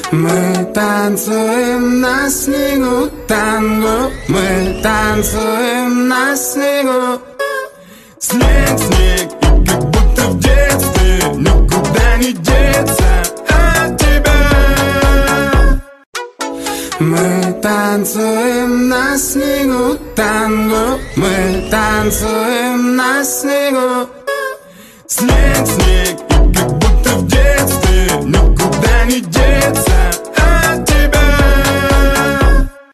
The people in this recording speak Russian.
Мы танцуем на снегу танго, мы танцуем на снегу. Снег, снег, и как будто в детстве никуда не деться от тебя. Мы танцуем на снегу танго, мы танцуем на снегу. Снег, снег.